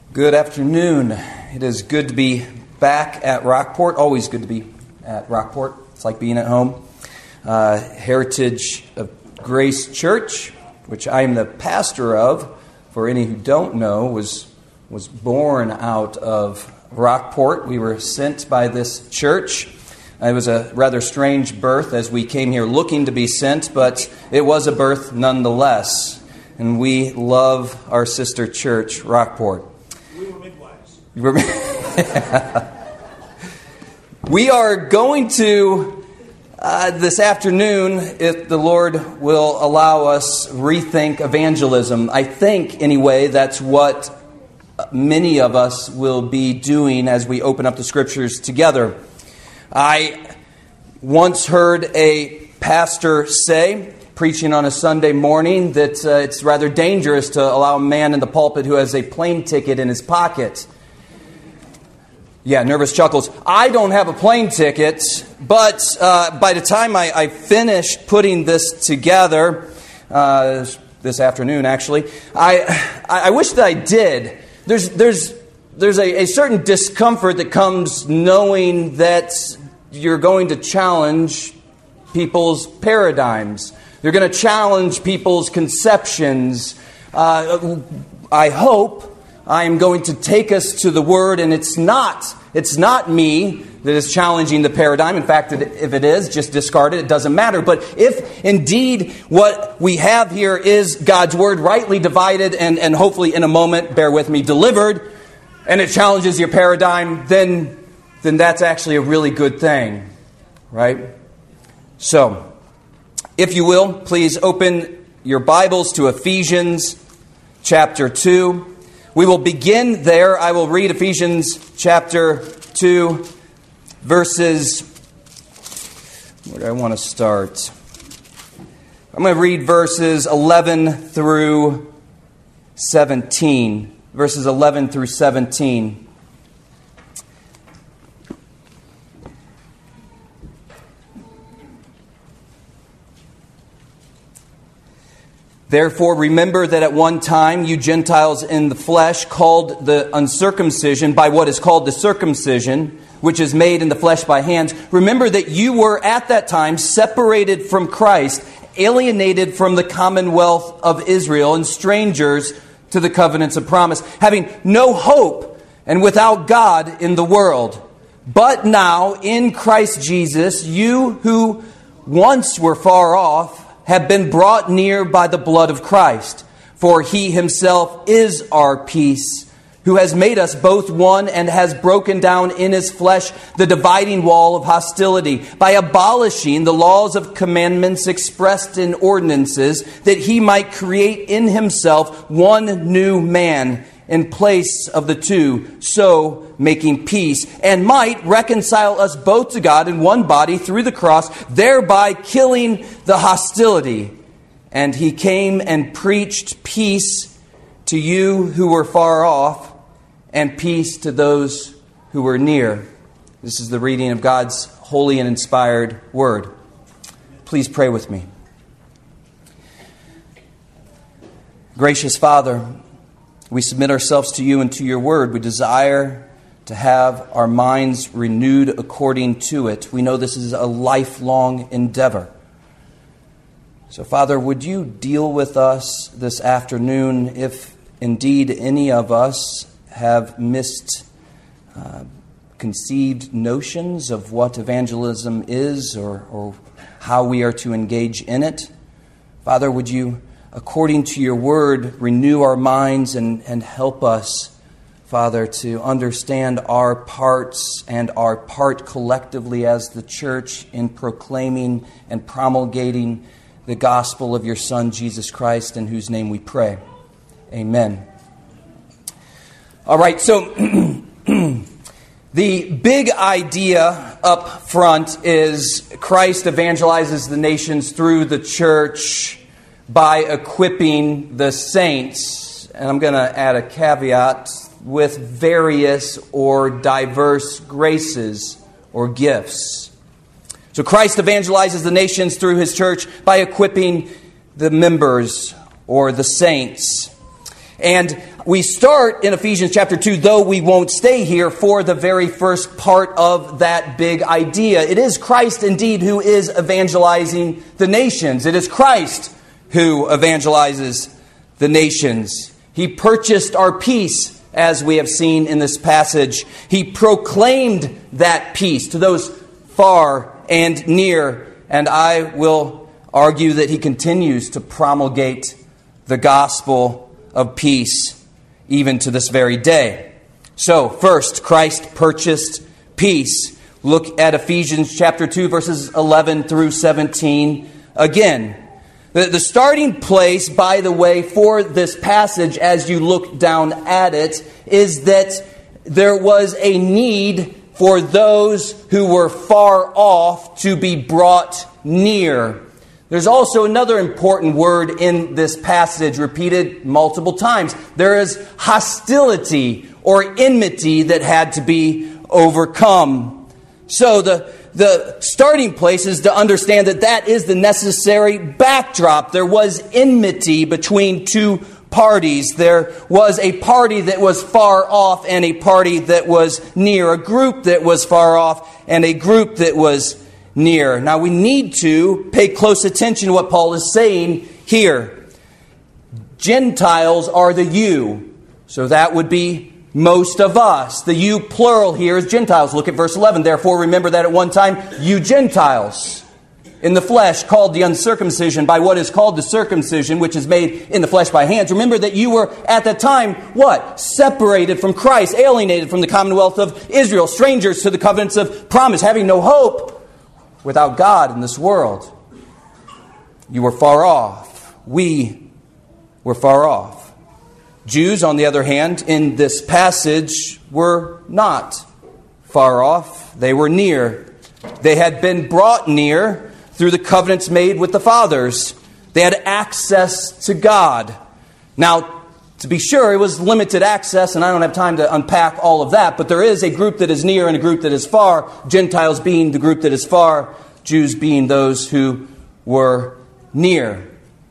Good afternoon. It is good to be back at Rockport. Always good to be at Rockport. It's like being at home. Heritage of Grace Church, which I am the pastor of, for any who don't know, was born out of Rockport. We were sent by this church. It was a rather strange birth as we came here looking to be sent, but it was a birth nonetheless. And we love our sister church, Rockport. We were midwives. We are going to, this afternoon, if the Lord will allow us, rethink evangelism. I think, anyway, that's what many of us will be doing as we open up the Scriptures together. I once heard a pastor say, preaching on a Sunday morning, that it's rather dangerous to allow a man in the pulpit who has a plane ticket in his pocket. Yeah, nervous chuckles. I don't have a plane ticket, but by the time I finished putting this together, this afternoon actually, I wish that I did. There's a certain discomfort that comes knowing that you're going to challenge people's paradigms. You're going to challenge people's conceptions. I hope I am going to take us to the Word, and it's not me that is challenging the paradigm. In fact, if it is, just discard it. It doesn't matter. But if indeed what we have here is God's Word rightly divided and hopefully in a moment, bear with me, delivered, and it challenges your paradigm, then that's actually a really good thing, right? So, if you will, please open your Bibles to Ephesians chapter 2. We will begin there. I will read Ephesians chapter 2, verses... Where do I want to start? I'm going to read verses 11 through 17. Verses 11 through 17. Therefore, remember that at one time you Gentiles in the flesh, called the uncircumcision by what is called the circumcision, which is made in the flesh by hands. Remember that you were at that time separated from Christ, alienated from the commonwealth of Israel, and strangers to the covenants of promise, having no hope and without God in the world. But now, in Christ Jesus, you who once were far off have been brought near by the blood of Christ. For He Himself is our peace, who has made us both one and has broken down in His flesh the dividing wall of hostility, by abolishing the laws of commandments expressed in ordinances, that He might create in Himself one new man in place of the two, so making peace, and might reconcile us both to God in one body through the cross, thereby killing the hostility. And He came and preached peace to you who were far off, and peace to those who were near. This is the reading of God's holy and inspired Word. Please pray with me. Gracious Father, we submit ourselves to You and to Your Word. We desire to have our minds renewed according to it. We know this is a lifelong endeavor. So, Father, would You deal with us this afternoon if indeed any of us have misconceived notions of what evangelism is or how we are to engage in it. Father, would You, according to Your Word, renew our minds and help us, Father, to understand our parts and our part collectively as the church in proclaiming and promulgating the gospel of Your Son, Jesus Christ, in whose name we pray. Amen. All right, so the big idea up front is Christ evangelizes the nations through the church by equipping the saints. And I'm going to add a caveat, with various or diverse graces or gifts. So Christ evangelizes the nations through His church by equipping the members or the saints. And we start in Ephesians chapter 2, though we won't stay here for the very first part of that big idea. It is Christ indeed who is evangelizing the nations. It is Christ who evangelizes the nations. He purchased our peace, as we have seen in this passage. He proclaimed that peace to those far and near. And I will argue that he continues to promulgate the gospel of peace even to this very day. So, first, Christ purchased peace. Look at Ephesians chapter 2, verses 11 through 17 again. The starting place, by the way, for this passage as you look down at it, is that there was a need for those who were far off to be brought near. There's also another important word in this passage, repeated multiple times. There is hostility or enmity that had to be overcome. So the starting place is to understand that that is the necessary backdrop. There was enmity between two parties. There was a party that was far off and a party that was near. A group that was far off and a group that was near. Now we need to pay close attention to what Paul is saying here. Gentiles are the you. So that would be most of us. The you plural here is Gentiles. Look at verse 11. Therefore remember that at one time you Gentiles in the flesh called the uncircumcision by what is called the circumcision, which is made in the flesh by hands. Remember that you were at that time, what? Separated from Christ, alienated from the commonwealth of Israel, strangers to the covenants of promise, having no hope without God in this world. You were far off. We were far off. Jews, on the other hand, in this passage were not far off. They were near. They had been brought near through the covenants made with the fathers. They had access to God. Now, to be sure, it was limited access, and I don't have time to unpack all of that, but there is a group that is near and a group that is far, Gentiles being the group that is far, Jews being those who were near.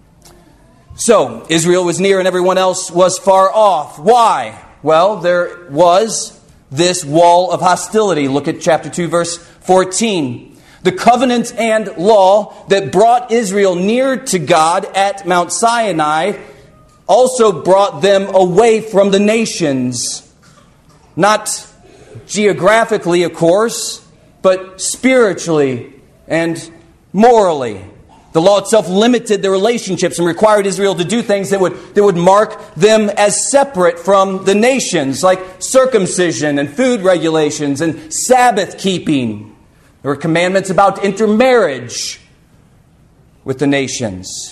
So, Israel was near and everyone else was far off. Why? Well, there was this wall of hostility. Look at chapter 2, verse 14. The covenant and law that brought Israel near to God at Mount Sinai also brought them away from the nations. Not geographically, of course, but spiritually and morally. The law itself limited the relationships and required Israel to do things that would mark them as separate from the nations, like circumcision and food regulations and Sabbath keeping. There were commandments about intermarriage with the nations.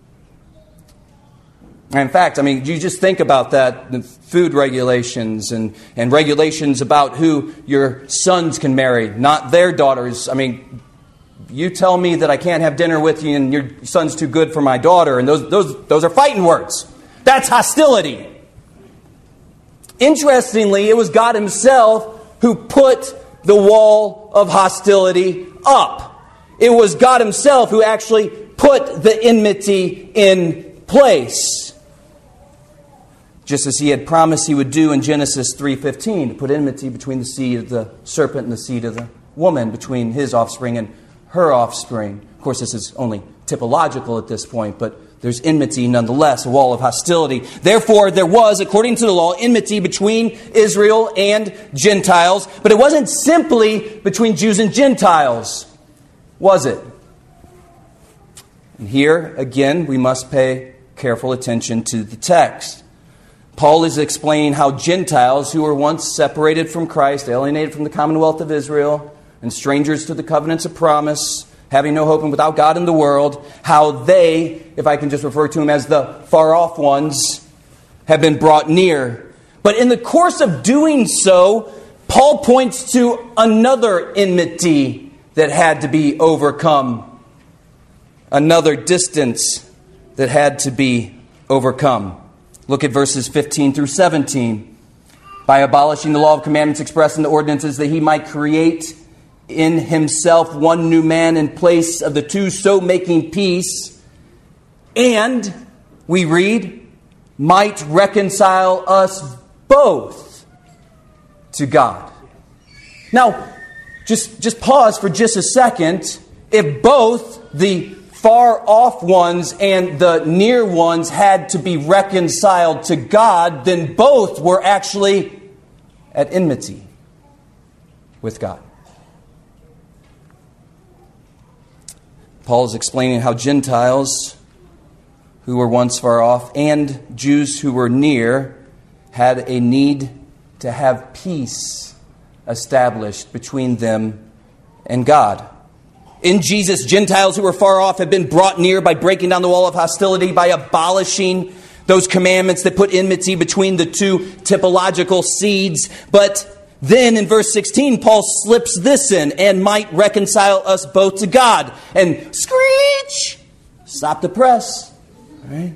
In fact, you just think about that, the food regulations and regulations about who your sons can marry, not their daughters. You tell me that I can't have dinner with you and your son's too good for my daughter, and those are fighting words. That's hostility. Interestingly, it was God Himself who put the wall of hostility up. It was God Himself who actually put the enmity in place. Just as He had promised He would do in Genesis 3:15, to put enmity between the seed of the serpent and the seed of the woman, between his offspring and her offspring. Of course, this is only typological at this point, but there's enmity nonetheless, a wall of hostility. Therefore, there was, according to the law, enmity between Israel and Gentiles, but it wasn't simply between Jews and Gentiles, was it? And here, again, we must pay careful attention to the text. Paul is explaining how Gentiles who were once separated from Christ, alienated from the commonwealth of Israel, and strangers to the covenants of promise, having no hope and without God in the world, how they, if I can just refer to them as the far-off ones, have been brought near. But in the course of doing so, Paul points to another enmity that had to be overcome. Another distance that had to be overcome. Look at verses 15 through 17. By abolishing the law of commandments expressed in the ordinances, that He might create in Himself one new man in place of the two, so making peace. And, we read, might reconcile us both to God. Now, just pause for just a second. If both the far-off ones and the near ones had to be reconciled to God, then both were actually at enmity with God. Paul is explaining how Gentiles who were once far off and Jews who were near had a need to have peace established between them and God. In Jesus, Gentiles who were far off have been brought near by breaking down the wall of hostility, by abolishing those commandments that put enmity between the two typological seeds. But then in verse 16, Paul slips this in, and might reconcile us both to God. And screech! Stop the press. All right?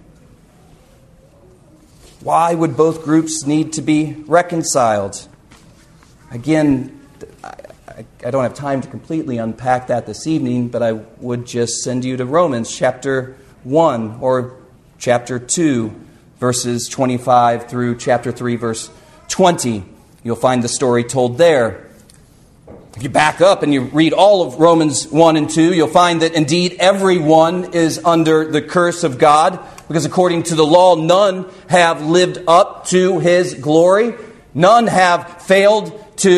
Why would both groups need to be reconciled? Again, I don't have time to completely unpack that this evening, but I would just send you to Romans chapter 1 or chapter 2, verses 25 through chapter 3, verse 20. You'll find the story told there. If you back up and you read all of Romans 1 and 2, you'll find that indeed everyone is under the curse of God, because according to the law, none have lived up to His glory. None have failed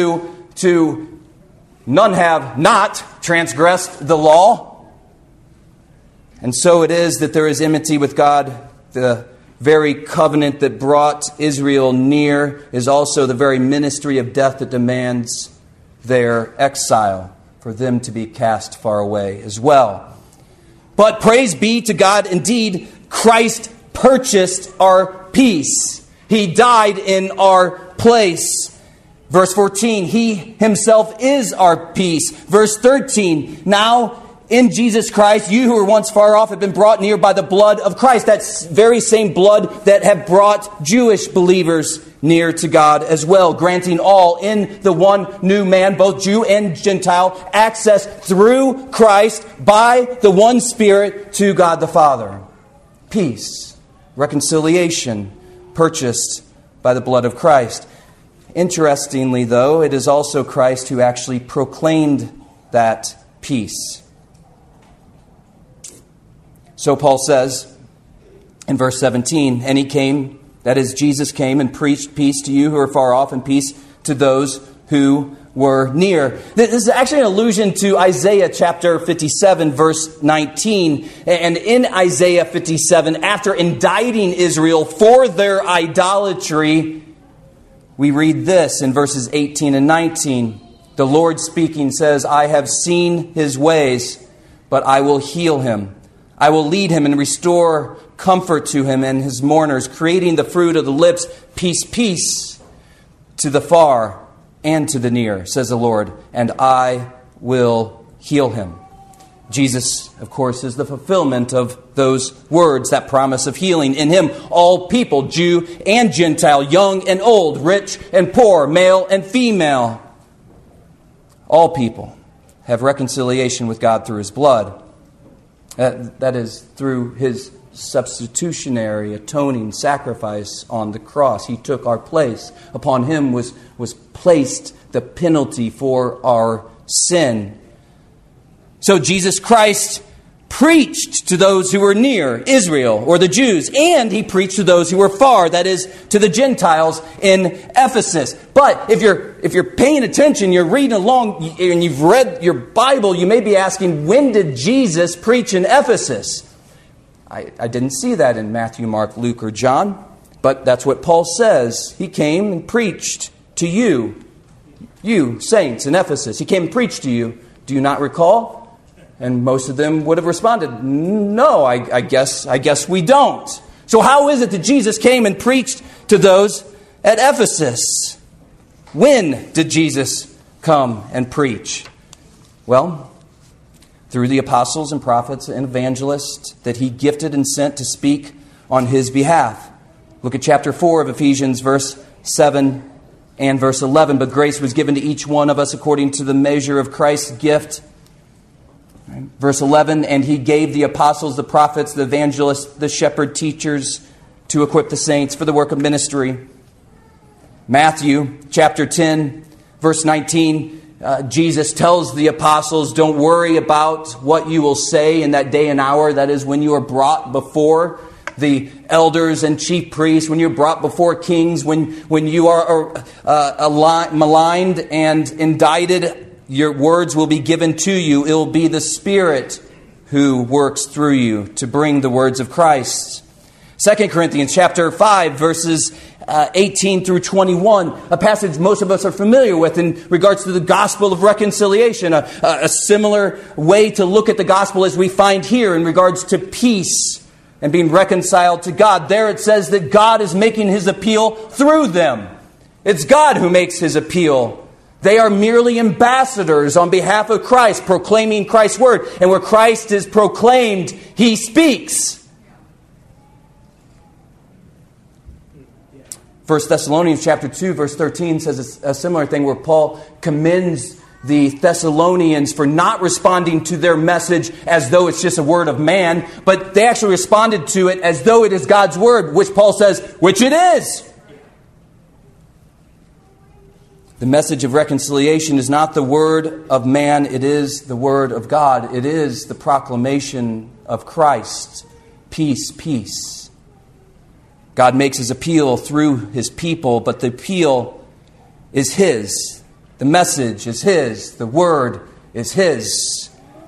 none have not transgressed the law. And so it is that there is enmity with God. The very covenant that brought Israel near is also the very ministry of death that demands their exile, for them to be cast far away as well. But praise be to God, indeed, Christ purchased our peace. He died in our place. Verse 14, He Himself is our peace. Verse 13, now in Jesus Christ, you who were once far off have been brought near by the blood of Christ. That very same blood that had brought Jewish believers near to God as well, granting all in the one new man, both Jew and Gentile, access through Christ by the one Spirit to God the Father. Peace, reconciliation, purchased by the blood of Christ. Interestingly, though, it is also Christ who actually proclaimed that peace. So Paul says in verse 17, and He came, that is, Jesus came and preached peace to you who are far off and peace to those who were near. This is actually an allusion to Isaiah chapter 57, verse 19. And in Isaiah 57, after indicting Israel for their idolatry, we read this in verses 18 and 19. The Lord speaking says, I have seen his ways, but I will heal him. I will lead him and restore comfort to him and his mourners, creating the fruit of the lips, peace, peace to the far and to the near, says the Lord, and I will heal him. Jesus, of course, is the fulfillment of those words, that promise of healing. In Him, all people, Jew and Gentile, young and old, rich and poor, male and female, all people have reconciliation with God through His blood. That is, through His substitutionary, atoning sacrifice on the cross. He took our place. Upon Him was placed the penalty for our sin. So Jesus Christ preached to those who were near, Israel or the Jews, and He preached to those who were far, that is, to the Gentiles in Ephesus. But if you're paying attention, you're reading along, and you've read your Bible, you may be asking, when did Jesus preach in Ephesus? I didn't see that in Matthew, Mark, Luke, or John, but that's what Paul says. He came and preached to you saints in Ephesus. He came and preached to you. Do you not recall? And most of them would have responded, no, I guess we don't. So how is it that Jesus came and preached to those at Ephesus? When did Jesus come and preach? Well, through the apostles and prophets and evangelists that He gifted and sent to speak on His behalf. Look at chapter 4 of Ephesians, verse 7 and verse 11. But grace was given to each one of us according to the measure of Christ's gift. Verse 11, and He gave the apostles, the prophets, the evangelists, the shepherd teachers to equip the saints for the work of ministry. Matthew chapter 10, verse 19, Jesus tells the apostles, don't worry about what you will say in that day and hour. That is when you are brought before the elders and chief priests, when you're brought before kings, when you are maligned and indicted, your words will be given to you. It will be the Spirit who works through you to bring the words of Christ. 2 Corinthians chapter 5, verses 18 through 21, a passage most of us are familiar with in regards to the gospel of reconciliation, a similar way to look at the gospel as we find here in regards to peace and being reconciled to God. There it says that God is making His appeal through them. It's God who makes His appeal. They are merely ambassadors on behalf of Christ, proclaiming Christ's word. And where Christ is proclaimed, He speaks. 1 Thessalonians chapter 2, verse 13 says a similar thing where Paul commends the Thessalonians for not responding to their message as though it's just a word of man, but they actually responded to it as though it is God's word, which Paul says, which it is. The message of reconciliation is not the word of man, it is the word of God. It is the proclamation of Christ. Peace, peace. God makes His appeal through His people, but the appeal is His. The message is His. The word is His.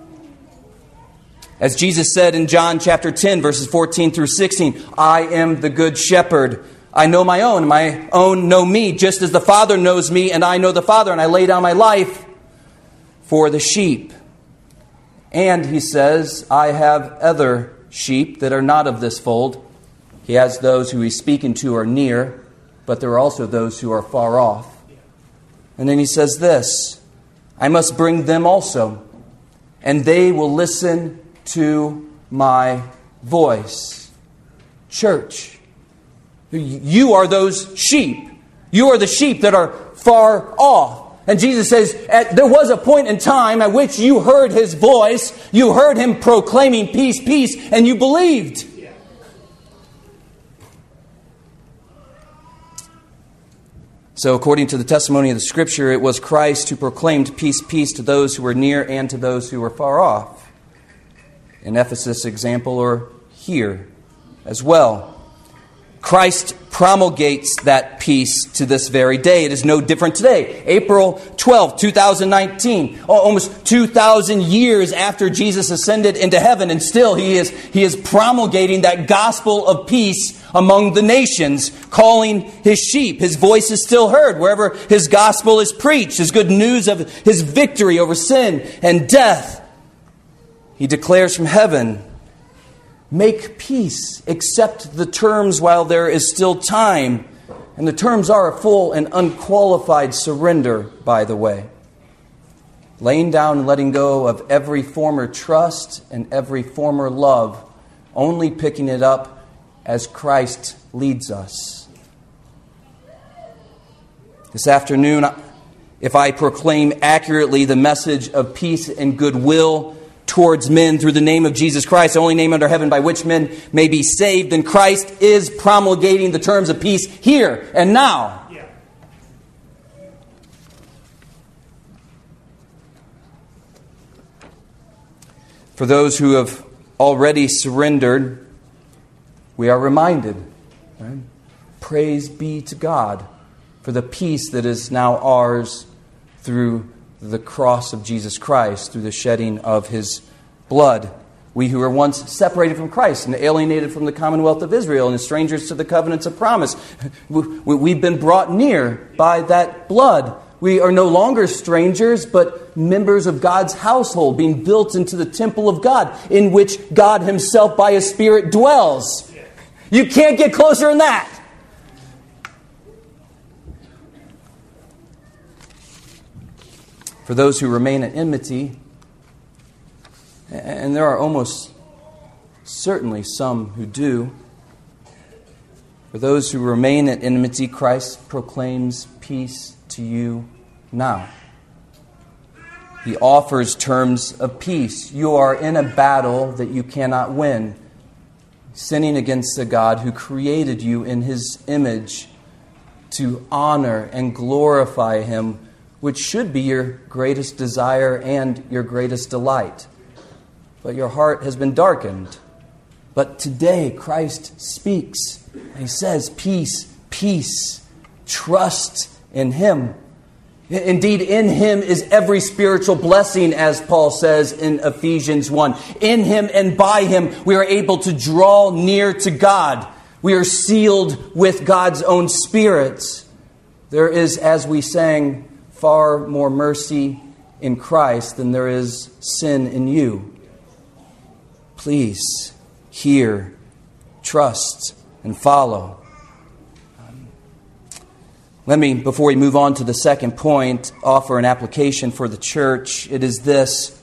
As Jesus said in John chapter 10, verses 14 through 16, I am the good shepherd. I know my own, and my own know me, just as the Father knows me, and I know the Father, and I lay down my life for the sheep. And He says, I have other sheep that are not of this fold. He has those who He's speaking to are near, but there are also those who are far off. And then He says this, I must bring them also, and they will listen to my voice. Church, you are those sheep. You are the sheep that are far off. And Jesus says, there was a point in time at which you heard His voice, you heard Him proclaiming peace, peace, and you believed. So according to the testimony of the Scripture, it was Christ who proclaimed peace, peace to those who were near and to those who were far off. In Ephesus example, or here as well. Christ promulgates that peace to this very day. It is no different today. April 12, 2019, almost 2,000 years after Jesus ascended into heaven, and still He is promulgating that gospel of peace among the nations, calling His sheep. His voice is still heard wherever His gospel is preached, His good news of His victory over sin and death. He declares from heaven, make peace, accept the terms while there is still time. And the terms are a full and unqualified surrender, by the way. Laying down and letting go of every former trust and every former love, only picking it up as Christ leads us. This afternoon, if I proclaim accurately the message of peace and goodwill towards men through the name of Jesus Christ, the only name under heaven by which men may be saved, then Christ is promulgating the terms of peace here and now. Yeah. For those who have already surrendered, we are reminded, right? Praise be to God for the peace that is now ours through the cross of Jesus Christ, through the shedding of His blood. We who were once separated from Christ and alienated from the commonwealth of Israel and strangers to the covenants of promise, we've been brought near by that blood. We are no longer strangers, but members of God's household, being built into the temple of God, in which God Himself by His Spirit dwells. You can't get closer than that. For those who remain in enmity, and there are almost certainly some who do, for those who remain in enmity, Christ proclaims peace to you now. He offers terms of peace. You are in a battle that you cannot win. sinning against the God who created you in His image to honor and glorify Him, which should be your greatest desire and your greatest delight. But your heart has been darkened. But today Christ speaks. And He says, peace, peace, trust in Him. Indeed, in Him is every spiritual blessing, as Paul says in Ephesians 1. In Him and by Him we are able to draw near to God. We are sealed with God's own Spirit. There is, as we sang, far more mercy in Christ than there is sin in you. Please hear, trust, and follow. Let me, before we move on to the second point, offer an application for the church. It is this.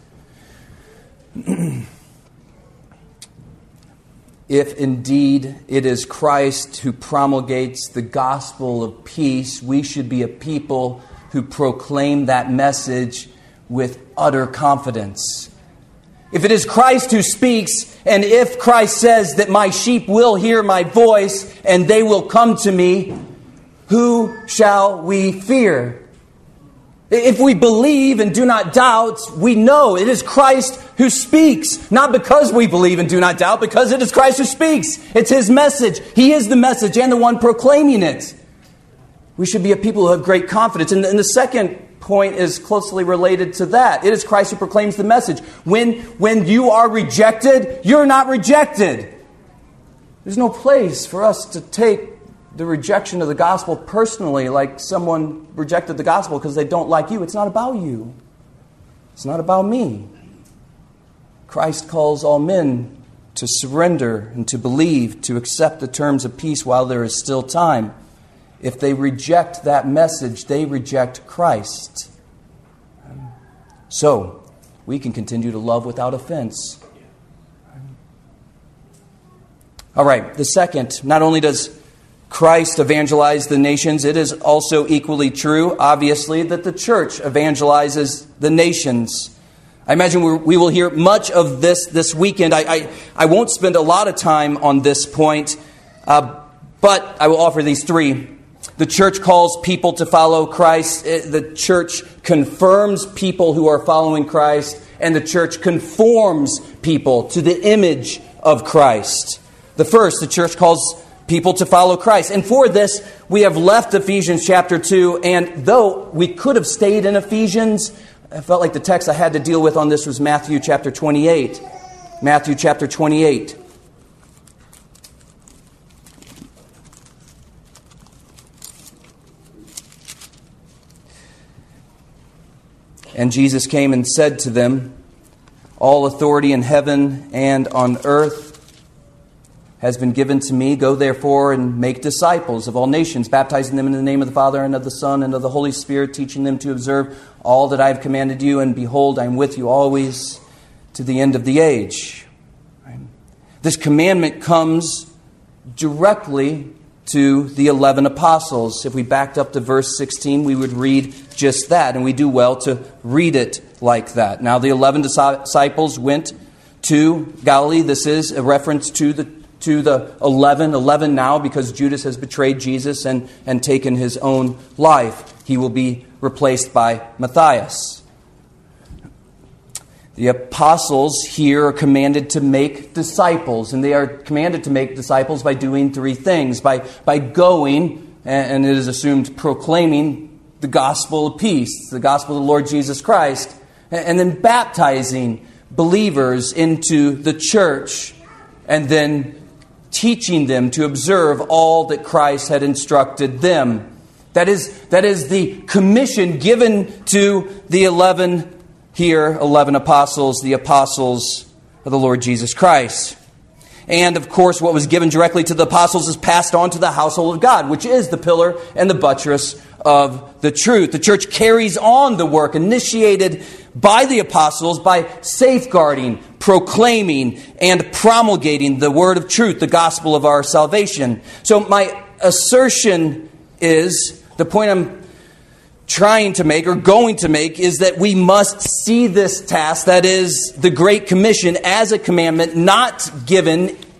If indeed it is Christ who promulgates the gospel of peace, we should be a people who proclaim that message with utter confidence. If it is Christ who speaks, and if Christ says that my sheep will hear my voice and they will come to me, who shall we fear? If we believe and do not doubt, we know it is Christ who speaks. Not because we believe and do not doubt, because it is Christ who speaks. It's His message. He is the message and the one proclaiming it. We should be a people who have great confidence. And the second point is closely related to that. It is Christ who proclaims the message. When you are rejected, you're not rejected. There's no place for us to take the rejection of the gospel personally, like someone rejected the gospel because they don't like you. It's not about you. It's not about me. Christ calls all men to surrender and to believe, to accept the terms of peace while there is still time. If they reject that message, they reject Christ. So, we can continue to love without offense. All right, the second, not only does Christ evangelized the nations, it is also equally true, obviously, that the church evangelizes the nations. I imagine we will hear much of this weekend. I won't spend a lot of time on this point, but I will offer these three. The church calls people to follow Christ. The church confirms people who are following Christ. And the church conforms people to the image of Christ. The first, the church calls people to follow Christ. And for this, we have left Ephesians chapter 2. And though we could have stayed in Ephesians, I felt like the text I had to deal with on this was Matthew chapter 28. Matthew chapter 28. And Jesus came and said to them, all authority in heaven and on earth has been given to me. Go therefore and make disciples of all nations, baptizing them in the name of the Father and of the Son and of the Holy Spirit, teaching them to observe all that I have commanded you. And behold, I am with you always to the end of the age. This commandment comes directly to the 11 apostles. If we backed up to verse 16, we would read just that. And we do well to read it like that. Now the 11 disciples went to Galilee. This is a reference to the 11 now, because Judas has betrayed Jesus and taken his own life. He will be replaced by Matthias. The apostles here are commanded to make disciples, and they are commanded to make disciples by doing three things. By going, and it is assumed proclaiming the gospel of peace, the gospel of the Lord Jesus Christ, and then baptizing believers into the church, and then teaching them to observe all that Christ had instructed them. That is the commission given to the 11 apostles, the apostles of the Lord Jesus Christ. And of course, what was given directly to the apostles is passed on to the household of God, which is the pillar and the buttress of the truth. The church carries on the work initiated by the apostles by safeguarding, proclaiming, and promulgating the word of truth, the gospel of our salvation. So my assertion is, the point I'm trying to make or going to make, is that we must see this task, that is the Great Commission, as a commandment not given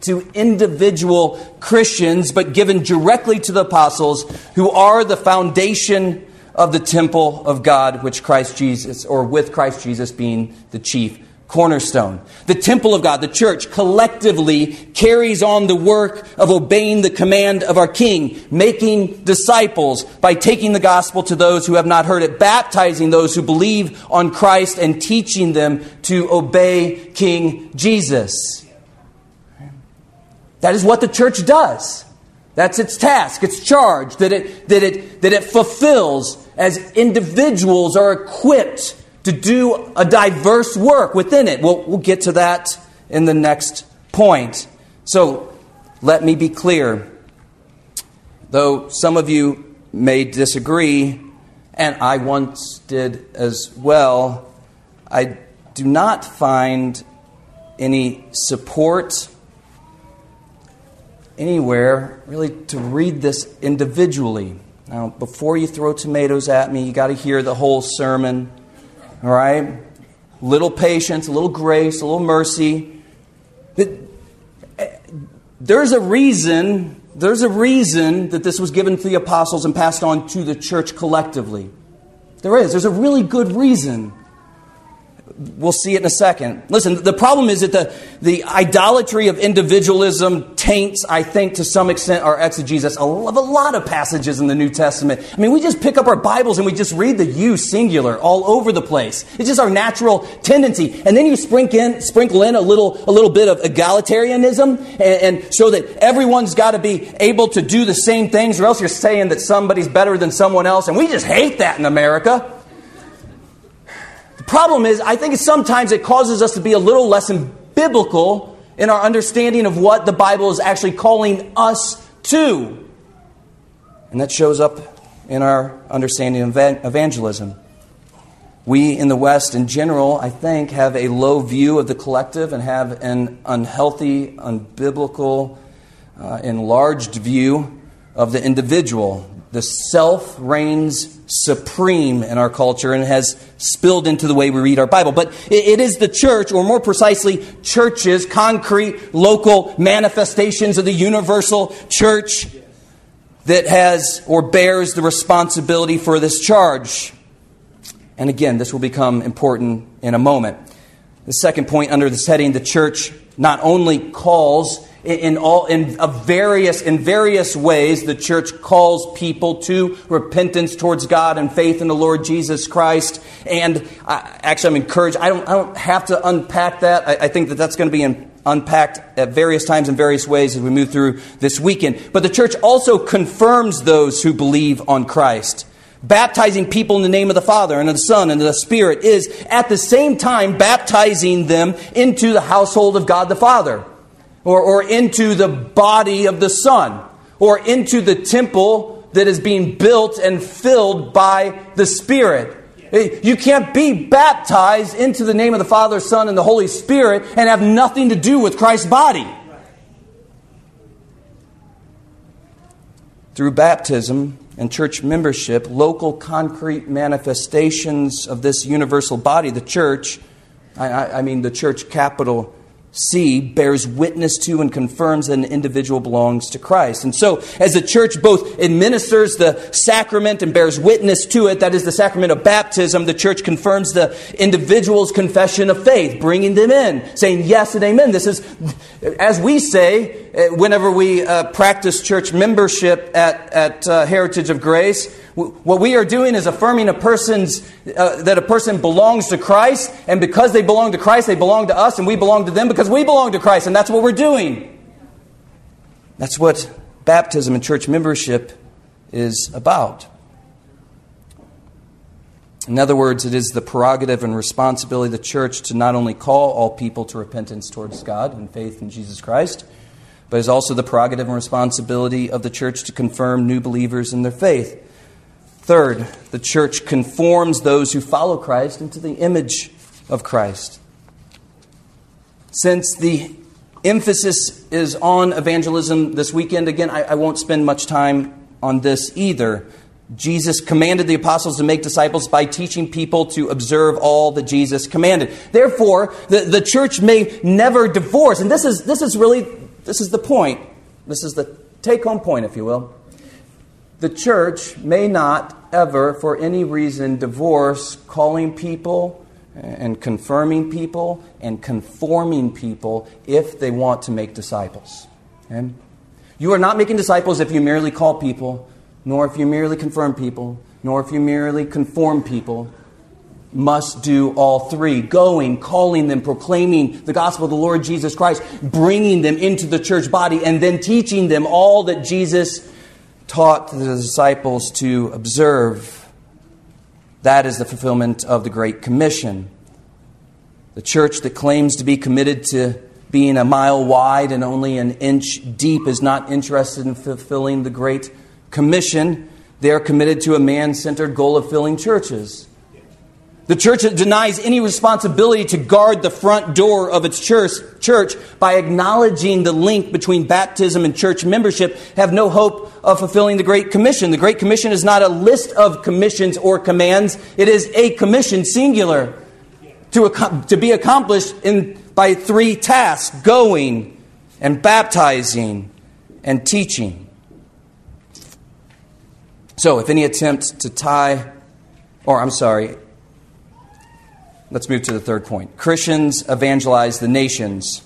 to individual Christians, but given directly to the apostles, who are the foundation of the temple of God, which Christ Jesus, or with Christ Jesus being the chief cornerstone. The temple of God, the church, collectively carries on the work of obeying the command of our King, making disciples by taking the gospel to those who have not heard it, baptizing those who believe on Christ, and teaching them to obey King Jesus. That is what the church does. That's its task, its charge, that it fulfills as individuals are equipped to do a diverse work within it. We'll get to that in the next point. So, let me be clear. Though some of you may disagree, and I once did as well, I do not find any support anywhere really to read this individually. Now, before you throw tomatoes at me, you got to hear the whole sermon. All right? Little patience, a little grace, a little mercy. There's a reason that this was given to the apostles and passed on to the church collectively. There's a really good reason. We'll see it in a second. Listen, the problem is that the idolatry of individualism taints, I think, to some extent, our exegesis of a lot of passages in the New Testament. I mean, we just pick up our Bibles and we just read the you singular all over the place. It's just our natural tendency. And then you sprinkle in a little bit of egalitarianism and show that everyone's got to be able to do the same things, or else you're saying that somebody's better than someone else. And we just hate that in America. The problem is, I think sometimes it causes us to be a little less biblical in our understanding of what the Bible is actually calling us to. And that shows up in our understanding of evangelism. We in the West in general, I think, have a low view of the collective and have an unhealthy, unbiblical, enlarged view of the individual. The self reigns supreme in our culture and has spilled into the way we read our Bible. But it is the church, or more precisely, churches, concrete, local manifestations of the universal church, that has or bears the responsibility for this charge. And again, this will become important in a moment. The second point under this heading, the church not only calls in various ways, the church calls people to repentance towards God and faith in the Lord Jesus Christ. And I'm encouraged. I don't have to unpack that. I think that's going to be unpacked at various times in various ways as we move through this weekend. But the church also confirms those who believe on Christ. Baptizing people in the name of the Father and of the Son and of the Spirit is at the same time baptizing them into the household of God the Father. Or into the body of the Son, or into the temple that is being built and filled by the Spirit. You can't be baptized into the name of the Father, Son, and the Holy Spirit and have nothing to do with Christ's body. Through baptism and church membership, local concrete manifestations of this universal body, the church, the church capital C, bears witness to and confirms that an individual belongs to Christ. And so, as the church both administers the sacrament and bears witness to it, that is the sacrament of baptism, the church confirms the individual's confession of faith, bringing them in, saying yes and amen. This is, as we say, whenever we practice church membership at Heritage of Grace, what we are doing is affirming that a person belongs to Christ, and because they belong to Christ, they belong to us, and we belong to them because we belong to Christ, and that's what we're doing. That's what baptism and church membership is about. In other words, it is the prerogative and responsibility of the church to not only call all people to repentance towards God and faith in Jesus Christ, but it's also the prerogative and responsibility of the church to confirm new believers in their faith. Third, the church conforms those who follow Christ into the image of Christ. Since the emphasis is on evangelism this weekend, again, I won't spend much time on this either. Jesus commanded the apostles to make disciples by teaching people to observe all that Jesus commanded. Therefore, the church may never divorce. And this is really this is the point. This is the take-home point, if you will. The church may not ever, for any reason, divorce calling people and confirming people and conforming people if they want to make disciples. Okay? You are not making disciples if you merely call people, nor if you merely confirm people, nor if you merely conform people. Must do all three. Going, calling them, proclaiming the gospel of the Lord Jesus Christ, bringing them into the church body, and then teaching them all that Jesus taught the disciples to observe. That is the fulfillment of the Great Commission. The church that claims to be committed to being a mile wide and only an inch deep is not interested in fulfilling the Great Commission. They are committed to a man-centered goal of filling churches. The church that denies any responsibility to guard the front door of its church by acknowledging the link between baptism and church membership have no hope of fulfilling the Great Commission. The Great Commission is not a list of commissions or commands. It is a commission, singular, to be accomplished by three tasks: going and baptizing and teaching. So if any attempt to let's move to the third point. Christians evangelize the nations.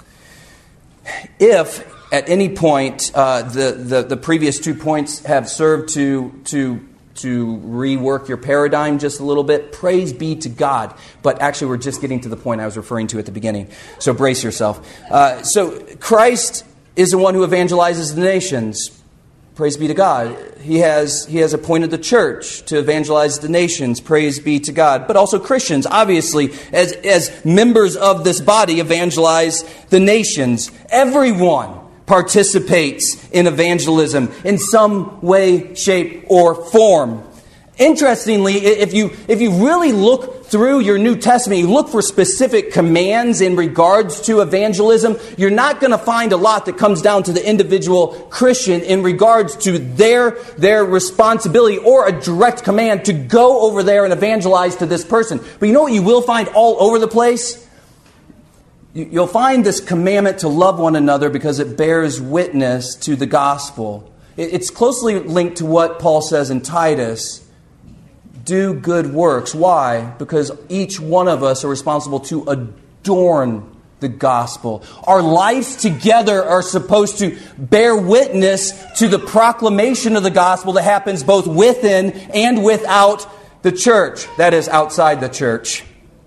If at any point the previous 2 points have served to rework your paradigm just a little bit, praise be to God. But actually we're just getting to the point I was referring to at the beginning. So brace yourself. So Christ is the one who evangelizes the nations. Praise be to God. He has appointed the church to evangelize the nations. Praise be to God. But also Christians, obviously, as members of this body, evangelize the nations. Everyone participates in evangelism in some way, shape, or form. Interestingly, if you really look through your New Testament, you look for specific commands in regards to evangelism, you're not going to find a lot that comes down to the individual Christian in regards to their responsibility or a direct command to go over there and evangelize to this person. But you know what you will find all over the place? You'll find this commandment to love one another because it bears witness to the gospel. It's closely linked to what Paul says in Titus. Do good works. Why? Because each one of us are responsible to adorn the gospel. Our lives together are supposed to bear witness to the proclamation of the gospel that happens both within and without the church. That is, outside the church.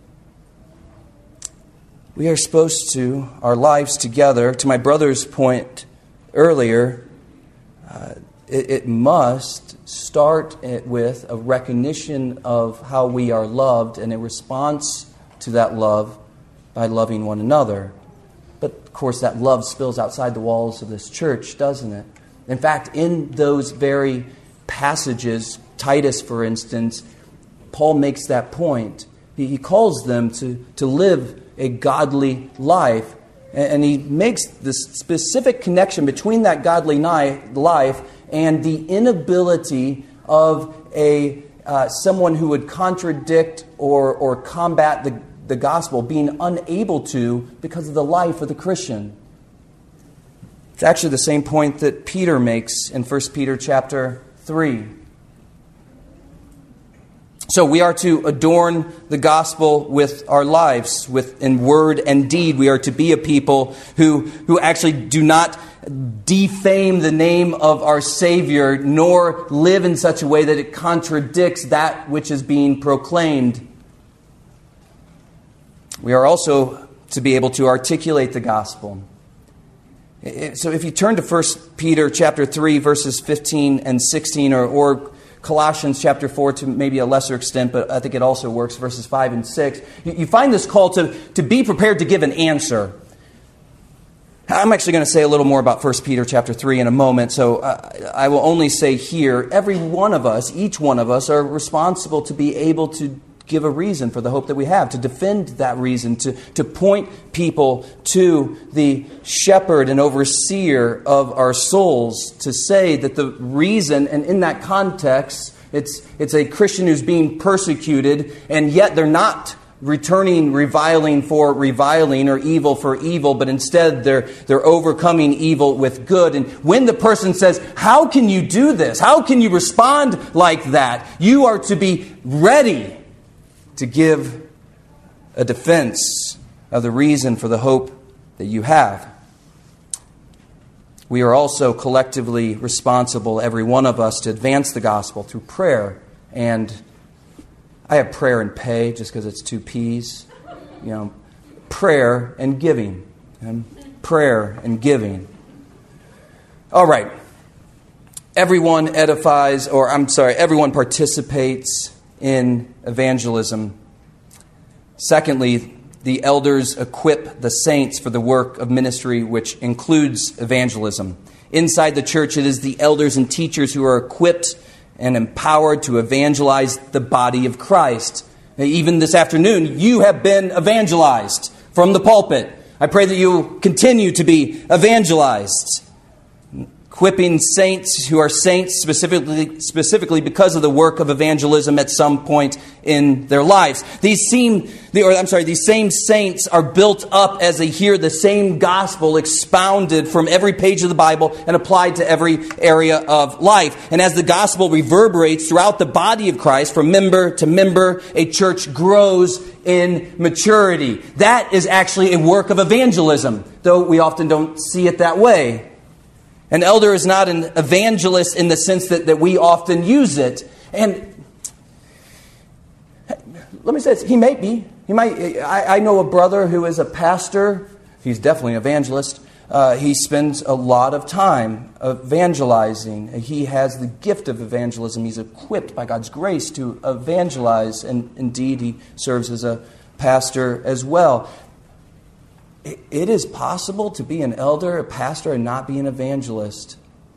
We are supposed to, our lives together, to my brother's point earlier, it must start with a recognition of how we are loved and a response to that love by loving one another. But, of course, that love spills outside the walls of this church, doesn't it? In fact, in those very passages, Titus, for instance, Paul makes that point. He calls them to live a godly life. And he makes this specific connection between that godly life and the inability of someone who would contradict or combat the gospel, being unable to because of the life of the Christian. It's actually the same point that Peter makes in 1 Peter chapter 3. So we are to adorn the gospel with our lives, in word and deed. We are to be a people who actually do not defame the name of our Savior, nor live in such a way that it contradicts that which is being proclaimed. We are also to be able to articulate the gospel. So if you turn to 1 Peter chapter 3, verses 15 and 16, or Colossians chapter 4 to maybe a lesser extent, but I think it also works, verses 5 and 6. You find this call to be prepared to give an answer. I'm actually going to say a little more about 1 Peter chapter 3 in a moment, so I will only say here, every one of us, each one of us, are responsible to be able to give a reason for the hope that we have, to defend that reason, to point people to the shepherd and overseer of our souls, to say that the reason, and in that context, it's a Christian who's being persecuted, and yet they're not returning reviling for reviling or evil for evil, but instead they're overcoming evil with good. And when the person says, how can you do this? How can you respond like that? You are to be ready to give a defense of the reason for the hope that you have. We are also collectively responsible, every one of us, to advance the gospel through prayer. And I have prayer and pay just because it's two P's. Prayer and giving. Prayer and giving. All right. Everyone everyone participates in evangelism. Secondly, the elders equip the saints for the work of ministry, which includes evangelism. Inside the church, it is the elders and teachers who are equipped and empowered to evangelize the body of Christ. Even this afternoon, you have been evangelized from the pulpit. I pray that you continue to be evangelized. Equipping saints who are saints specifically because of the work of evangelism at some point in their lives. These same saints are built up as they hear the same gospel expounded from every page of the Bible and applied to every area of life. And as the gospel reverberates throughout the body of Christ, from member to member, a church grows in maturity. That is actually a work of evangelism, though we often don't see it that way. An elder is not an evangelist in the sense that we often use it. And let me say this, he may be. I know a brother who is a pastor. He's definitely an evangelist. He spends a lot of time evangelizing. He has the gift of evangelism. He's equipped by God's grace to evangelize. And indeed, he serves as a pastor as well. It is possible to be an elder, a pastor, and not be an evangelist.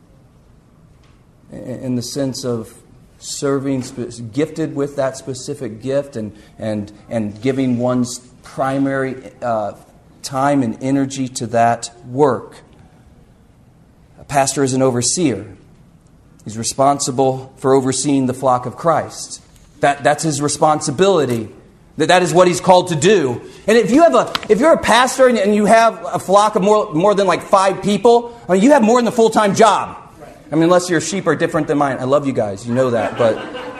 In the sense of serving, gifted with that specific gift and giving one's primary time and energy to that work. A pastor is an overseer. He's responsible for overseeing the flock of Christ. That's his responsibility. That is what he's called to do. And if you're a pastor and you have a flock of more than like 5 people, you have more than a full-time job. I mean, unless your sheep are different than mine. I love you guys, you know that. But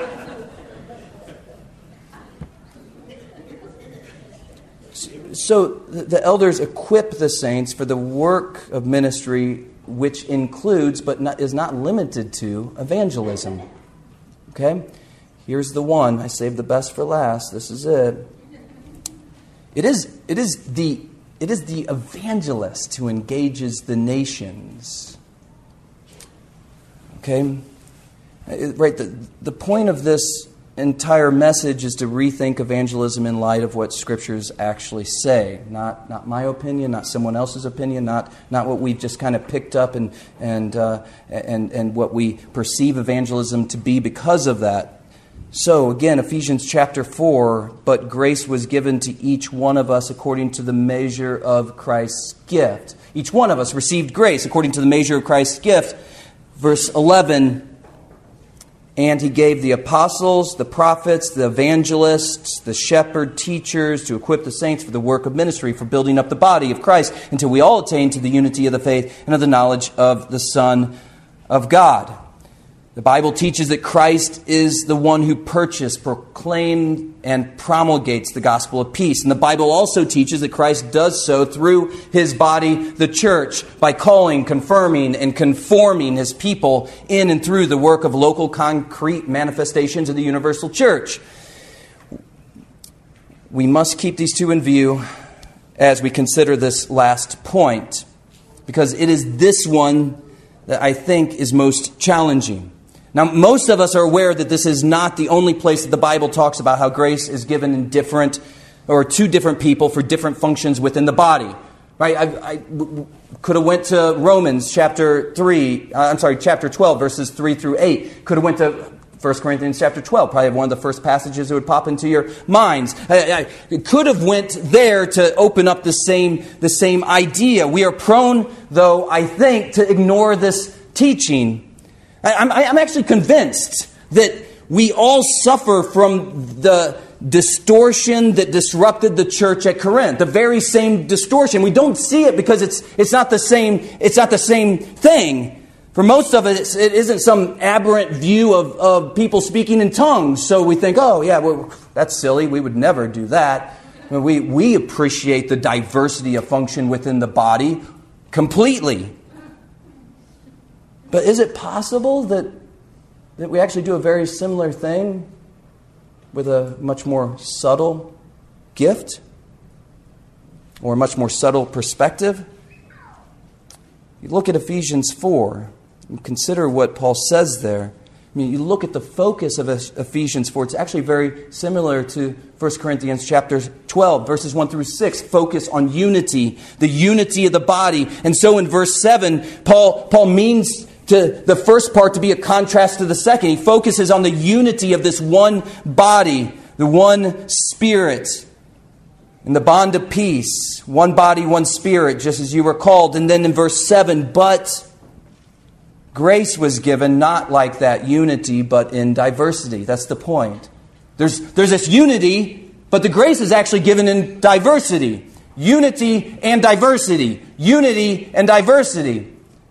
so the elders equip the saints for the work of ministry, which includes but is not limited to evangelism. Okay? Here's the one. I saved the best for last. This is it. It is the evangelist who engages the nations. Okay? Right. The point of this entire message is to rethink evangelism in light of what Scriptures actually say. Not my opinion, not someone else's opinion, not what we've just kind of picked up and what we perceive evangelism to be because of that. So, again, Ephesians chapter 4, but grace was given to each one of us according to the measure of Christ's gift. Each one of us received grace according to the measure of Christ's gift. Verse 11, and he gave the apostles, the prophets, the evangelists, the shepherd, teachers to equip the saints for the work of ministry, for building up the body of Christ, until we all attain to the unity of the faith and of the knowledge of the Son of God. The Bible teaches that Christ is the one who purchased, proclaimed, and promulgates the gospel of peace. And the Bible also teaches that Christ does so through his body, the church, by calling, confirming, and conforming his people in and through the work of local concrete manifestations of the universal church. We must keep these two in view as we consider this last point, because it is this one that I think is most challenging. Now, most of us are aware that this is not the only place that the Bible talks about how grace is given in different or to different people for different functions within the body. Right? I could have went to Romans chapter 12, verses 3 through 8. Could have went to 1 Corinthians chapter 12, probably one of the first passages that would pop into your minds. I could have went there to open up the same idea. We are prone, though, I think, to ignore this teaching. I'm actually convinced that we all suffer from the distortion that disrupted the church at Corinth. The very same distortion. We don't see it because it's not the same thing. For most of it, it isn't some aberrant view of people speaking in tongues. So we think, oh yeah, well, that's silly. We would never do that. We appreciate the diversity of function within the body completely. But is it possible that we actually do a very similar thing with a much more subtle gift or a much more subtle perspective? You look at Ephesians 4 and consider what Paul says there. I mean, you look at the focus of Ephesians 4. It's actually very similar to 1 Corinthians chapter 12, verses 1 through 6. Focus on unity, the unity of the body. And so in verse 7, Paul means to the first part to be a contrast to the second. He focuses on the unity of this one body, the one Spirit, and the bond of peace. One body, one Spirit, just as you were called. And then in verse 7, but grace was given not like that unity, but in diversity. That's the point. There's this unity, but the grace is actually given in diversity. Unity and diversity. Unity and diversity.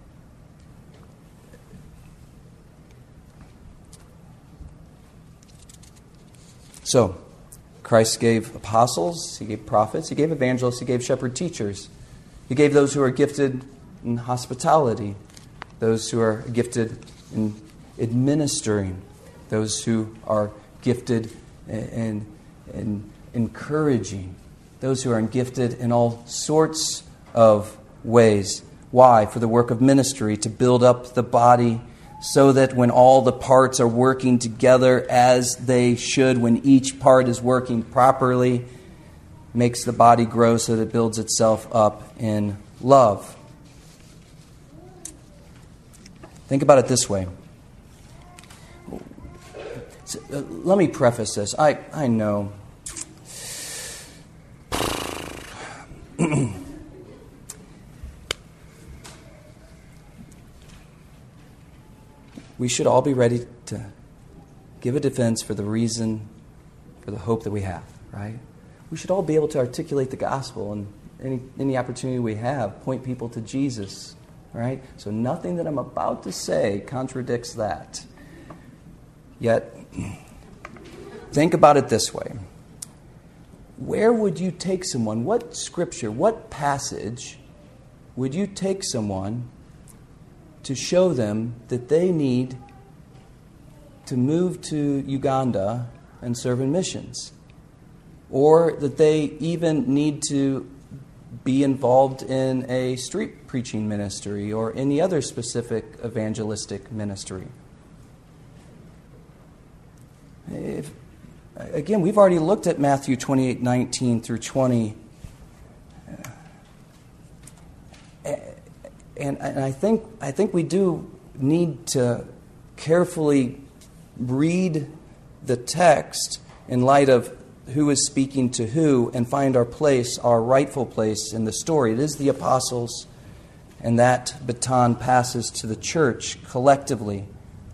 So, Christ gave apostles, He gave prophets, He gave evangelists, He gave shepherd teachers. He gave those who are gifted in hospitality, those who are gifted in administering, those who are gifted in encouraging, those who are gifted in all sorts of ways. Why? For the work of ministry, to build up the body so that when all the parts are working together as they should, when each part is working properly, makes the body grow so that it builds itself up in love. Think about it this way. Let me preface this. I know. We should all be ready to give a defense for the reason, for the hope that we have, right? We should all be able to articulate the gospel and any opportunity we have, point people to Jesus, right? So nothing that I'm about to say contradicts that. Yet, think about it this way. Where would you take someone? What scripture, what passage would you take someone to show them that they need to move to Uganda and serve in missions? Or that they even need to be involved in a street preaching ministry or any other specific evangelistic ministry? Again, we've already looked at Matthew 28:19 through 20. And I think we do need to carefully read the text in light of who is speaking to who and find our place, our rightful place in the story. It is the apostles, and that baton passes to the church collectively.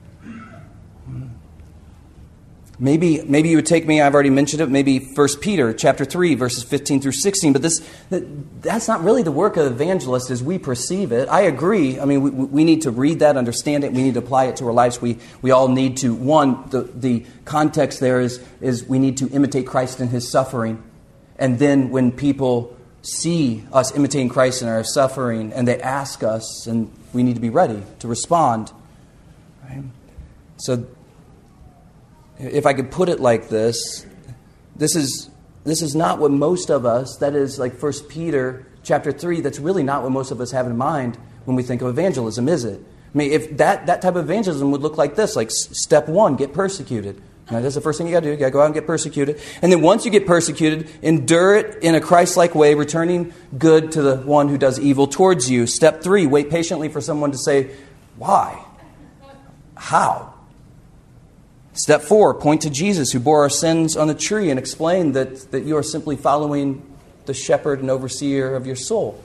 Maybe you would take me, I've already mentioned it, maybe 1 Peter chapter 3, verses 15 through 16. But that's not really the work of evangelists as we perceive it. I agree. I mean, we need to read that, understand it. We need to apply it to our lives. We all need to, the context there is we need to imitate Christ in His suffering. And then when people see us imitating Christ in our suffering and they ask us, and we need to be ready to respond. Right? So, if I could put it like this is not what most of us, that is like 1 Peter chapter 3, that's really not what most of us have in mind when we think of evangelism, is it? I mean, if that type of evangelism would look like this, like step 1, get persecuted. Now, that's the first thing you got to do. You got to go out and get persecuted. And then once you get persecuted, endure it in a Christ-like way, returning good to the one who does evil towards you. Step 3, wait patiently for someone to say, why? How? Step 4, point to Jesus who bore our sins on the tree and explain that you are simply following the shepherd and overseer of your soul.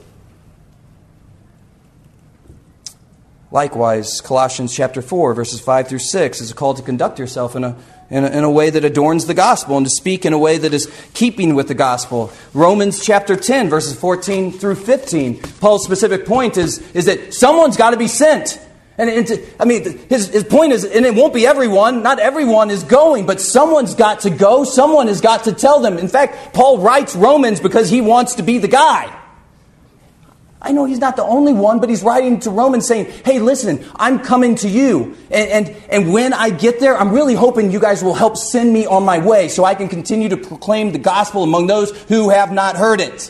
Likewise, Colossians chapter 4, verses 5 through 6 is a call to conduct yourself in in a way that adorns the gospel and to speak in a way that is keeping with the gospel. Romans chapter 10, verses 14 through 15. Paul's specific point is that someone's got to be sent. His point is, and it won't be everyone, not everyone is going, but someone's got to go, someone has got to tell them. In fact, Paul writes Romans because he wants to be the guy. I know he's not the only one, but he's writing to Romans saying, hey, listen, I'm coming to you. And when I get there, I'm really hoping you guys will help send me on my way so I can continue to proclaim the gospel among those who have not heard it.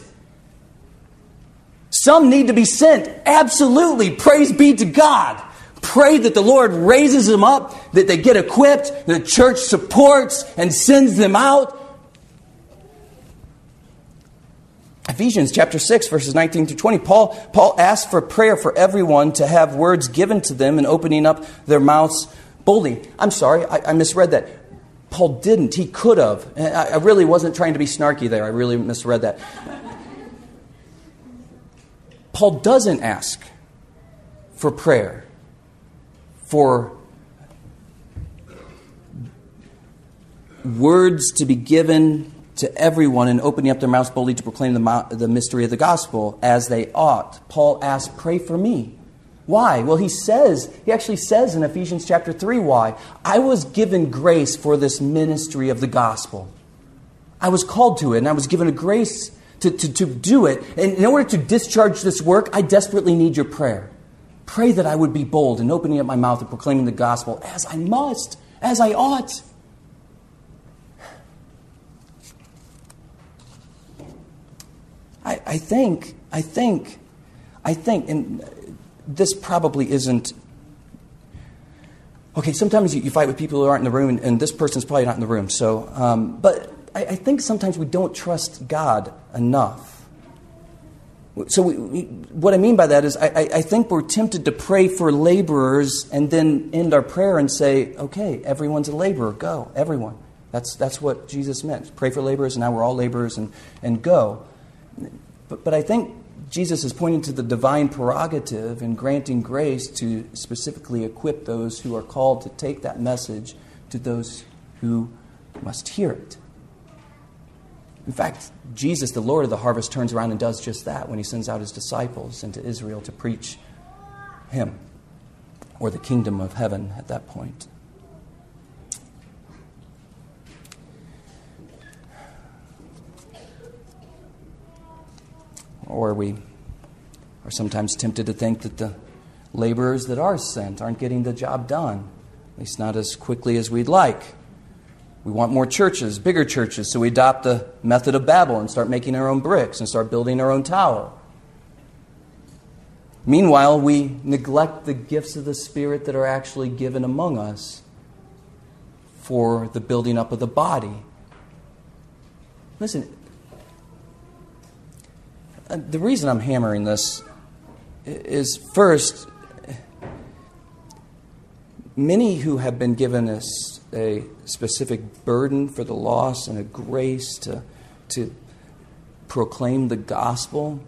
Some need to be sent. Absolutely. Praise be to God. Pray that the Lord raises them up, that they get equipped, the church supports and sends them out. Ephesians chapter 6, verses 19 through 20. Paul asked for prayer for everyone to have words given to them and opening up their mouths boldly. I'm sorry, I misread that. Paul didn't. He could have. I really wasn't trying to be snarky there. I really misread that. Paul doesn't ask for prayer for words to be given to everyone and opening up their mouths boldly to proclaim the mystery of the gospel as they ought. Paul asks, pray for me. Why? Well, he actually says in Ephesians chapter 3 why. I was given grace for this ministry of the gospel. I was called to it and I was given a grace to do it. And in order to discharge this work, I desperately need your prayer. Pray that I would be bold in opening up my mouth and proclaiming the gospel as I must, as I ought. I think, and this probably isn't... Okay, sometimes you fight with people who aren't in the room, and this person's probably not in the room. So, but I think sometimes we don't trust God enough. So what I mean by that is I think we're tempted to pray for laborers and then end our prayer and say, okay, everyone's a laborer, go, everyone. That's what Jesus meant. Pray for laborers, and now we're all laborers, and go. But I think Jesus is pointing to the divine prerogative in granting grace to specifically equip those who are called to take that message to those who must hear it. In fact, Jesus, the Lord of the harvest, turns around and does just that when he sends out his disciples into Israel to preach him, or the kingdom of heaven at that point. Or we are sometimes tempted to think that the laborers that are sent aren't getting the job done, at least not as quickly as we'd like. We want more churches, bigger churches, so we adopt the method of Babel and start making our own bricks and start building our own tower. Meanwhile, we neglect the gifts of the Spirit that are actually given among us for the building up of the body. Listen, the reason I'm hammering this is, first, many who have been given us a specific burden for the lost and a grace to proclaim the gospel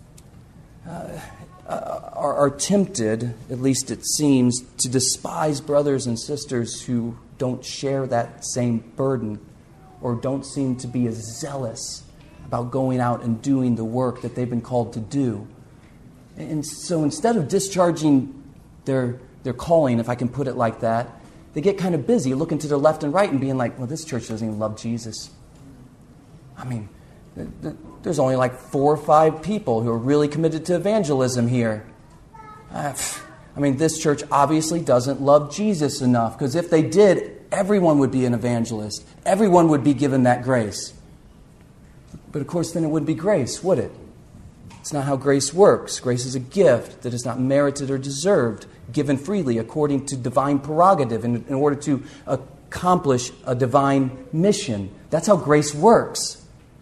are tempted, at least it seems, to despise brothers and sisters who don't share that same burden or don't seem to be as zealous about going out and doing the work that they've been called to do. And so instead of discharging their calling, if I can put it like that, they get kind of busy looking to their left and right and being like, well, this church doesn't even love Jesus. I mean, there's only like 4 or 5 people who are really committed to evangelism here. I mean, this church obviously doesn't love Jesus enough, because if they did, everyone would be an evangelist. Everyone would be given that grace. But of course, then it wouldn't be grace, would it? It's not how grace works. Grace is a gift that is not merited or deserved, given freely according to divine prerogative in order to accomplish a divine mission. That's how grace works.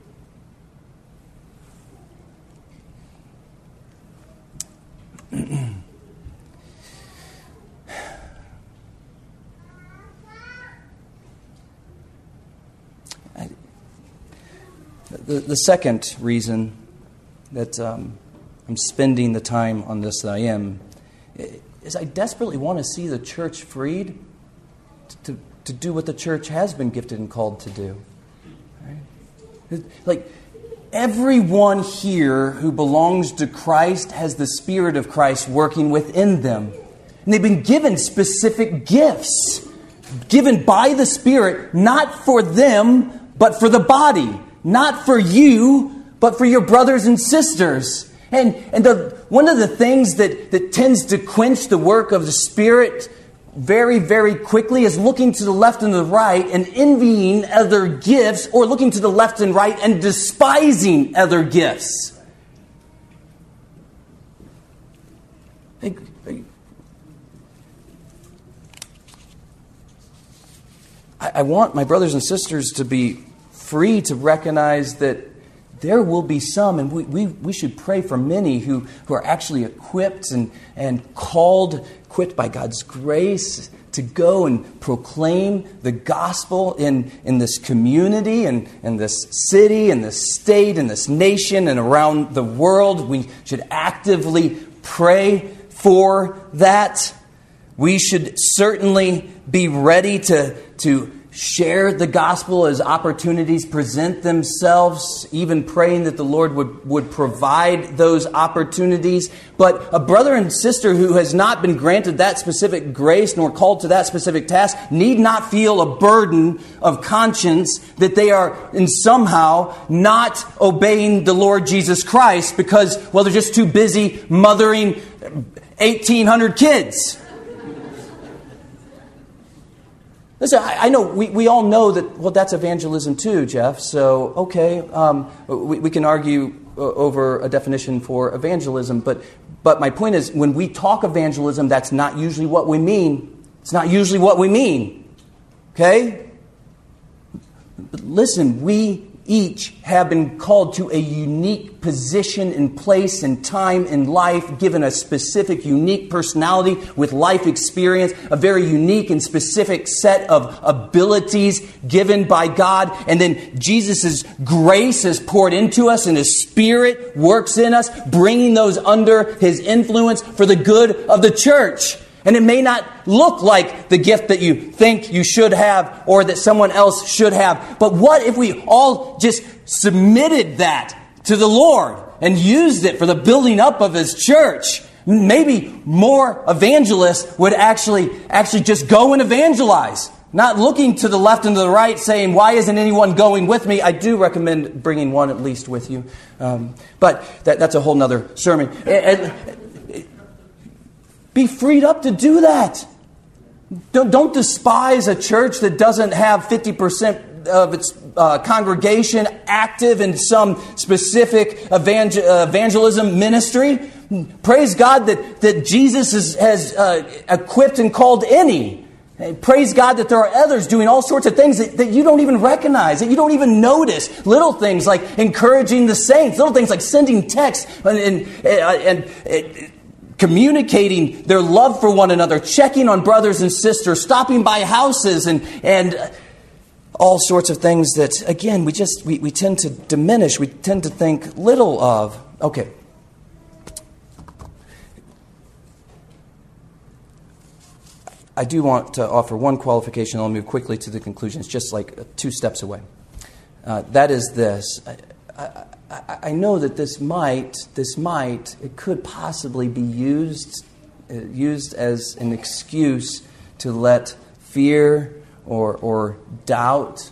The second reason that I'm spending the time on this that I am is I desperately want to see the church freed to to do what the church has been gifted and called to do. Right? Like, everyone here who belongs to Christ has the Spirit of Christ working within them. And they've been given specific gifts, given by the Spirit, not for them, but for the body. Not for you, but for your brothers and sisters. And one of the things that tends to quench the work of the Spirit very, very quickly is looking to the left and the right and envying other gifts, or looking to the left and right and despising other gifts. I want my brothers and sisters to be free to recognize that there will be some, and we should pray for many who are actually equipped and called, equipped by God's grace to go and proclaim the gospel in this community and in this city and this state and this nation and around the world. We should actively pray for that. We should certainly be ready to share the gospel as opportunities present themselves, even praying that the Lord would provide those opportunities. But a brother and sister who has not been granted that specific grace nor called to that specific task need not feel a burden of conscience that they are in somehow not obeying the Lord Jesus Christ because, well, they're just too busy mothering 1,800 kids. Listen, I know, we all know that, well, that's evangelism too, Jeff. So, okay, we can argue over a definition for evangelism. But my point is, when we talk evangelism, that's not usually what we mean. It's not usually what we mean. Okay? But listen, we each have been called to a unique position and place and time in life, given a specific, unique personality with life experience, a very unique and specific set of abilities given by God. And then Jesus' grace is poured into us and His Spirit works in us, bringing those under His influence for the good of the church. And it may not look like the gift that you think you should have or that someone else should have. But what if we all just submitted that to the Lord and used it for the building up of His church? Maybe more evangelists would actually just go and evangelize. Not looking to the left and to the right saying, why isn't anyone going with me? I do recommend bringing one at least with you. But that's a whole nother sermon. Be freed up to do that. Don't despise a church that doesn't have 50% of its congregation active in some specific evangelism ministry. Praise God that Jesus has equipped and called any. Praise God that there are others doing all sorts of things that you don't even recognize, that you don't even notice. Little things like encouraging the saints, little things like sending texts and communicating their love for one another, checking on brothers and sisters, stopping by houses, and all sorts of things that, again, we tend to diminish. We tend to think little of. Okay. I do want to offer one qualification. I'll move quickly to the conclusion. It's just like 2 steps away. That is this. I know that it could possibly be used as an excuse to let fear or doubt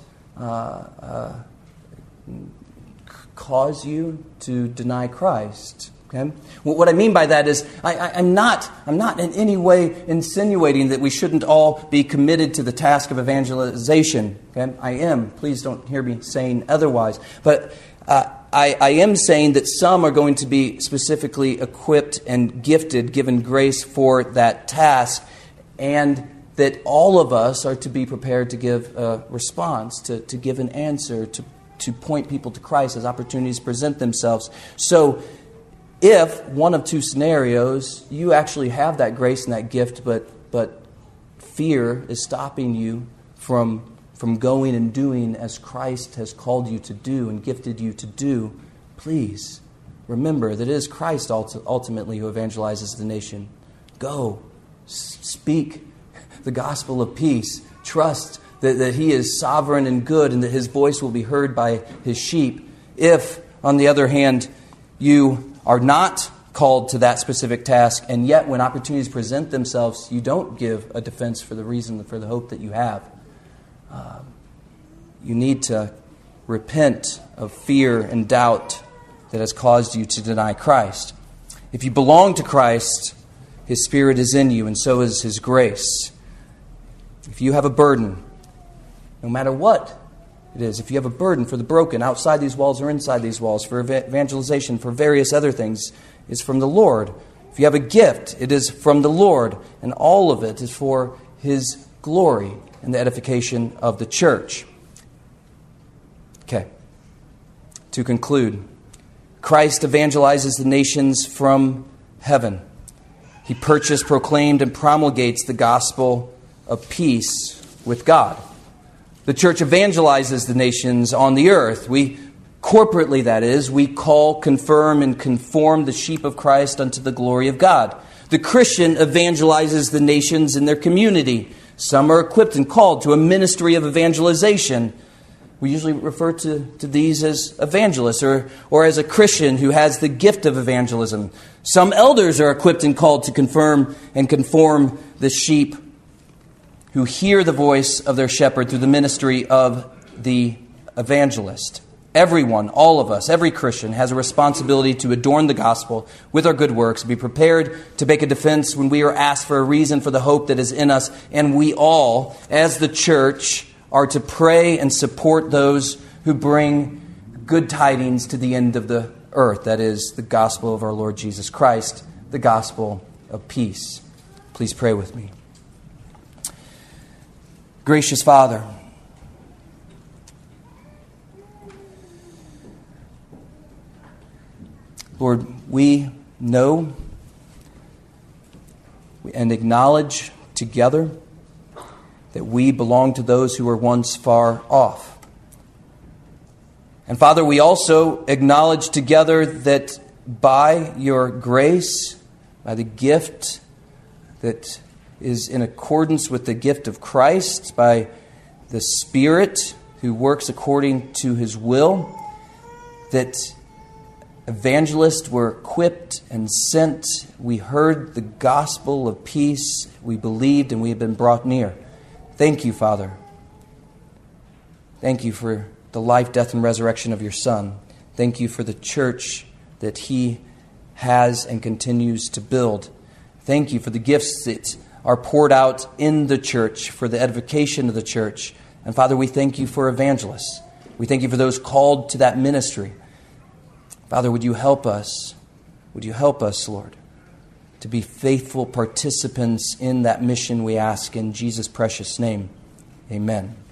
cause you to deny Christ. Okay? What I mean by that is I'm not in any way insinuating that we shouldn't all be committed to the task of evangelization. Okay? I am. Please don't hear me saying otherwise. But I am saying that some are going to be specifically equipped and gifted, given grace for that task, and that all of us are to be prepared to give a response, to give an answer, to point people to Christ as opportunities present themselves. So if one of 2 scenarios, you actually have that grace and that gift, but fear is stopping you from going and doing as Christ has called you to do and gifted you to do, please remember that it is Christ ultimately who evangelizes the nation. Go, speak the gospel of peace Trust that He is sovereign and good and that His voice will be heard by His sheep. If, on the other hand, you are not called to that specific task, and yet when opportunities present themselves, you don't give a defense for the reason, for the hope that you have, you need to repent of fear and doubt that has caused you to deny Christ. If you belong to Christ, His Spirit is in you, and so is His grace. If you have a burden, no matter what it is, if you have a burden for the broken outside these walls or inside these walls, for evangelization, for various other things, it's from the Lord. If you have a gift, it is from the Lord, and all of it is for His glory and the edification of the church. Okay. To conclude, Christ evangelizes the nations from heaven. He purchased, proclaimed, and promulgates the gospel of peace with God. The church evangelizes the nations on the earth. We, corporately that is, we call, confirm, and conform the sheep of Christ unto the glory of God. The Christian evangelizes the nations in their community. Some are equipped and called to a ministry of evangelization. We usually refer to these as evangelists or as a Christian who has the gift of evangelism. Some elders are equipped and called to confirm and conform the sheep who hear the voice of their shepherd through the ministry of the evangelist. Everyone, all of us, every Christian has a responsibility to adorn the gospel with our good works, be prepared to make a defense when we are asked for a reason for the hope that is in us, and we all, as the church, are to pray and support those who bring good tidings to the end of the earth. That is the gospel of our Lord Jesus Christ, the gospel of peace. Please pray with me. Gracious Father, Lord, we know and acknowledge together that we belong to those who were once far off. And Father, we also acknowledge together that by your grace, by the gift that is in accordance with the gift of Christ, by the Spirit who works according to His will, that evangelists were equipped and sent. We heard the gospel of peace. We believed and we have been brought near. Thank you, Father. Thank you for the life, death, and resurrection of your Son. Thank you for the church that He has and continues to build. Thank you for the gifts that are poured out in the church for the edification of the church. And Father, we thank you for evangelists. We thank you for those called to that ministry. Father, would you help us? Would you help us, Lord, to be faithful participants in that mission, we ask in Jesus' precious name. Amen.